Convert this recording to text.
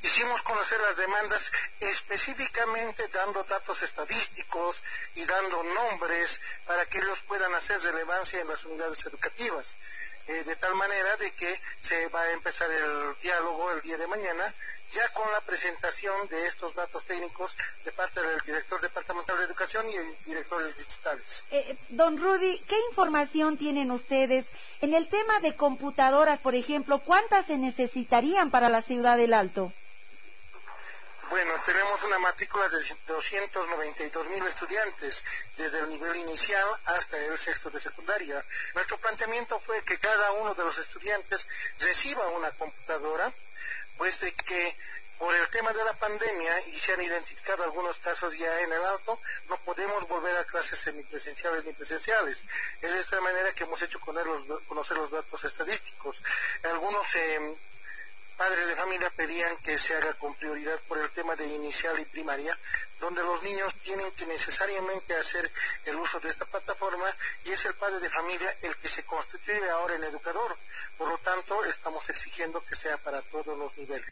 hicimos conocer las demandas específicamente dando datos estadísticos y dando nombres para que ellos puedan hacer relevancia en las unidades educativas. De tal manera de que se va a empezar el diálogo el día de mañana, ya con la presentación de estos datos técnicos de parte del director departamental de educación y directores distritales. Don Rudy, ¿qué información tienen ustedes en el tema de computadoras, por ejemplo? ¿Cuántas se necesitarían para la ciudad del Alto? Bueno, tenemos una matrícula de 292,000 estudiantes, desde el nivel inicial hasta el sexto de secundaria. Nuestro planteamiento fue que cada uno de los estudiantes reciba una computadora, pues de que por el tema de la pandemia, y se han identificado algunos casos ya en el Alto, no podemos volver a clases semipresenciales ni presenciales. Es de esta manera que hemos hecho conocer los datos estadísticos. Algunos padres de familia pedían que se haga con prioridad por el tema de inicial y primaria, donde los niños tienen que necesariamente hacer el uso de esta plataforma y es el padre de familia el que se constituye ahora en educador. Por lo tanto, estamos exigiendo que sea para todos los niveles.